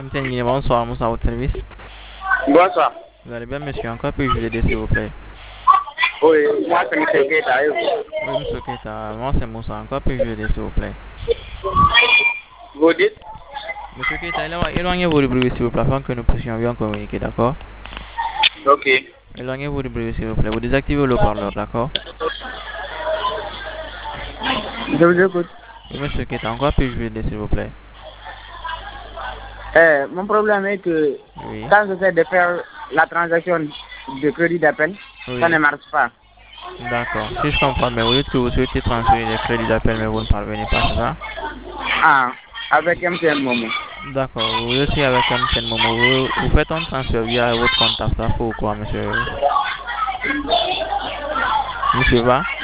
MTN, bonsoir, Moussa, à votre service. Bonsoir. Vous allez bien, monsieur? Encore puis-je vous aider, s'il vous plaît? Oui, moi c'est M. Keita. Oui, monsieur Keita, moi c'est Moussa. Encore puis-je vous aider, s'il vous plaît? Vous dites? Monsieur Keita, éloignez-vous du bruit, s'il vous plaît, afin que nous puissions bien communiquer, d'accord? Ok. Éloignez-vous du bruit, s'il vous plaît. Vous désactivez le parleur, d'accord? Je vous écoute. Oui, monsieur Keita, encore puis-je vous aider, s'il vous plaît? Mon problème est que Oui, quand j'essaie de faire la transaction de crédit d'appel, ça ne oui, marche pas. d'accord. Si je comprends bien, vous dites que vous souhaitez transférer les crédits d'appel, mais vous ne parvenez pas, c'est ça? Ah, avec MTN Momo. D'accord. Vous étiez avec MTN Momo. Vous faites un transfert via votre compte Aftafa ou quoi, monsieur? Monsieur Va?